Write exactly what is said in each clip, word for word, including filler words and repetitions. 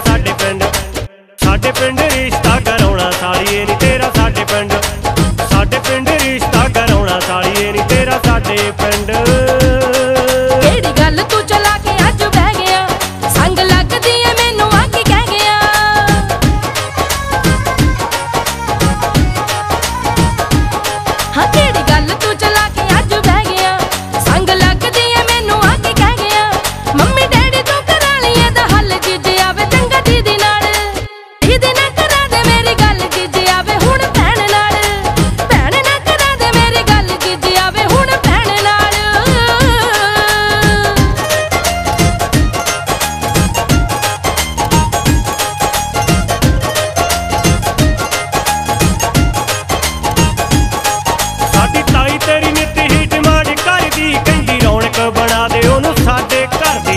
साडे पिंड साडे पिंड रिश्ता कराउणा सालिए नी तेरा साडे पिंड साडे पिंड रिश्ता कराउणा सालिए नी तेरा साडे पिंड। केड़ी गल तू चला के अज बह गया संग लगदी ऐ मैनू आके कह गया। हाँ केड़ी गल तू चला के अज बह गया संग लगदी ऐ मैनू आके कह गया। मम्मी डैडी तू करा लिया दा हल जिज आवे चंगा दीदी नाल दीदी ना करा दे मेरी गल जिज आवे हुण भैण नाल भैण ना करा दे मेरी गल जिज आवे हुण भैण नाल। साडी ताई तेरी नित ही डिमांड करदी कहंदी रौनक बना दे ओनू साडे घर दी।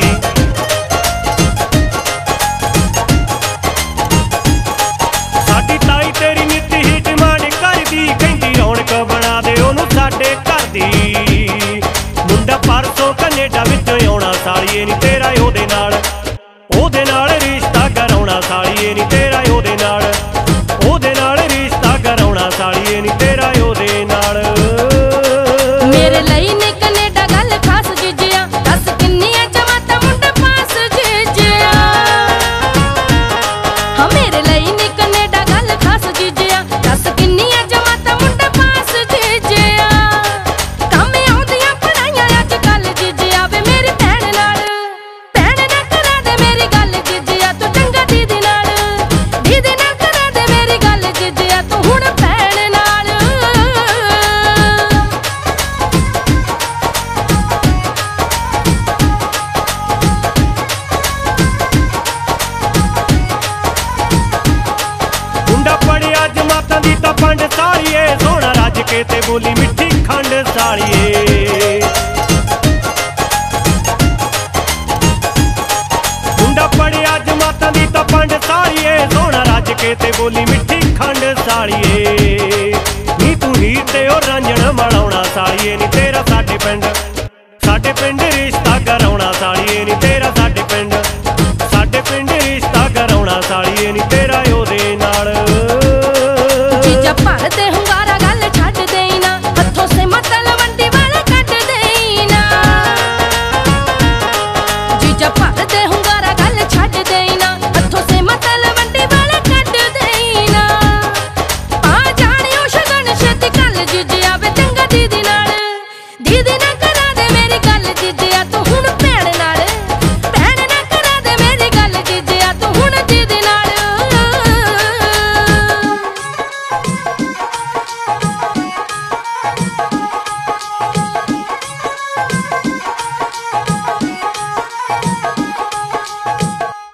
साडी ताई तेरी नित ही डिमांड करदी कहंदी रौनक बना दे ओनू साडे घर दी। मुंडा परसों कनेडा विचों आउणा सालिए नी तेरा ओहदे नाल ओहदे नाल रिश्ता कराउणा सालिए नी तेरा ओहदे नाल ओहदे नाल रिश्ता कराउणा सालिए नी तेरा ओहदे नाल। मेरे ਲਈ ने कनेडा गल खास जिजिया दस किन्नियां जमातां मुंडा पास जिजिया। हाँ मेरे ਲਈ ने कनेडा गल खास जिजिया दस किन्नियां जमातां मुंडा पास जिजिया। काम आउंदियां पढ़ाइयां अज कल जिजिया वे मेरी भैण नाल भैण ना करा दे मेरी गल जिजिया तू चंगा दीदी नाल दीदी ना करा दे मेरी गल जिजिया तू हुण भैण नाल। मुंडा पढ़िया जमातां दी तां पंड सालिए सोहना रज के ते बोली मिठी खंड सालिए। मुंडा पढ़िया जमातां दी तां पंड सालिए सोहना रज के ते बोली मिठी खंड सालिए। नी तू हीर ते ओ रांझण मलाउणा सालिए नी तेरा साडे पिंड साडे पिंड रिश्ता कराउणा सालिए नी तेरा साडे पिंड साडे पिंड रिश्ता कराउणा सालिए नी तेरा